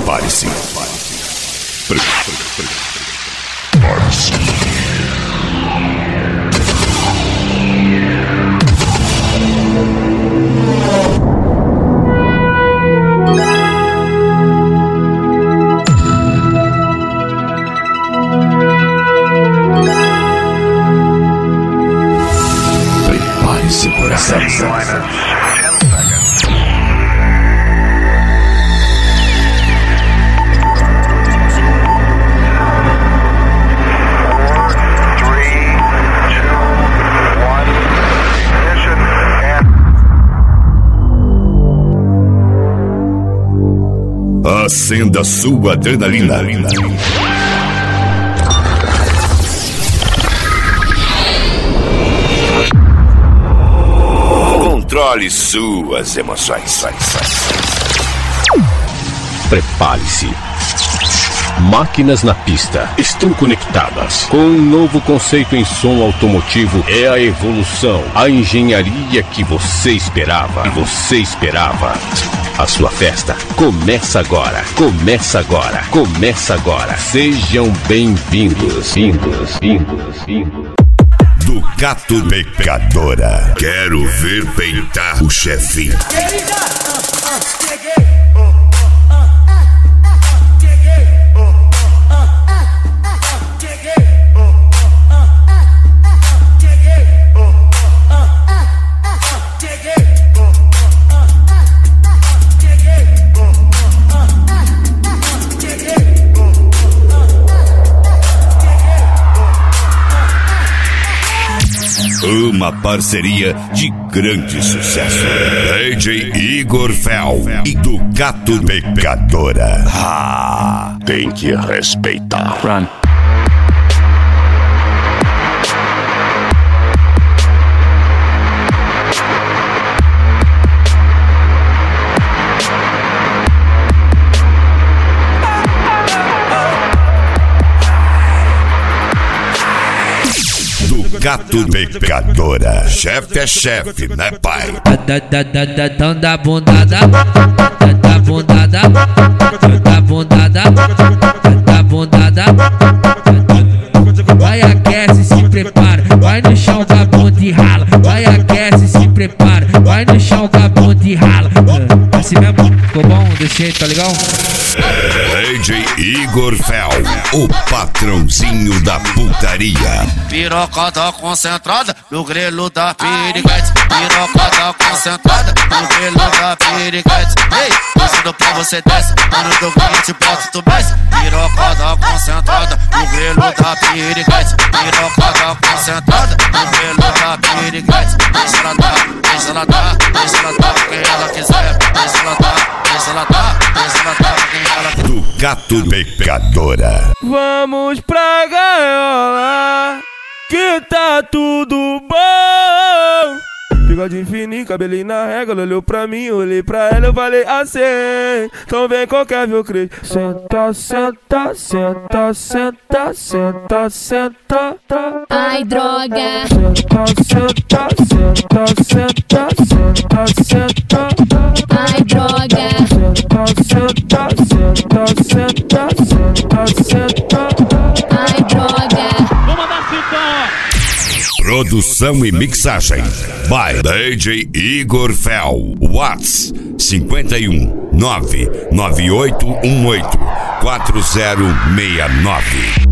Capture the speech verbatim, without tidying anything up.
Prepare-se. Prepare-se. Prepare-se por essa risada. Acenda sua adrenalina. Controle suas emoções. Prepare-se. Máquinas na pista estão conectadas com um novo conceito em som automotivo. É a evolução, a engenharia que você esperava. E você esperava. A sua festa começa agora, começa agora, começa agora. Sejam bem-vindos, vindos, vindos, vindos. Ducato Pecadora. Quero ver peitar o chefinho. Uma parceria de grande sucesso. D J Igor Fel e Ducato Pecadora. Ah, tem que respeitar. Run. Ducato Pecadora. Chefe é chefe, né, pai? Tão da bundada, da bundada, da bundada, da bundada. Vai, aquece, se prepara. Vai no chão da bunda e rala. Vai, aquece, se prepara. Vai no chão da bunda e rala. Assim mesmo, ficou bom? Deixei, tá legal? D J Igor Fel, o patrãozinho da putaria. Pirocada concentrada no grelo da piriguete. Pirocada concentrada no grelo da piriguete. Ei, ensinando pra você desce, mano do vinte, bota tu desce. Pirocada concentrada no grelo da piriguete. Pirocada concentrada no grelo da piriguete. Deixa ela dar, deixa ela dar, deixa ela dar pra quem ela quiser. Deixa ela dar, deixa ela dar, deixa ela dar pra quem ela quiser. Ducato Pecadora. Vamos pra gaiola, que tá tudo bom. Bigode fininho, cabelinho na régua. Ela olhou pra mim, eu olhei pra ela, eu falei assim: então vem qualquer viu crente. Senta, senta, senta, senta, senta, senta. Ai, droga. Senta, senta, senta, senta, senta, senta. Ai, droga. Senta, senta, senta, senta, senta, senta. Ai, droga. Vou mandar cinco. Produção e mixagem by D J Igor Fel. Whats cinco um nove nove oito um oito quatro zero seis nove.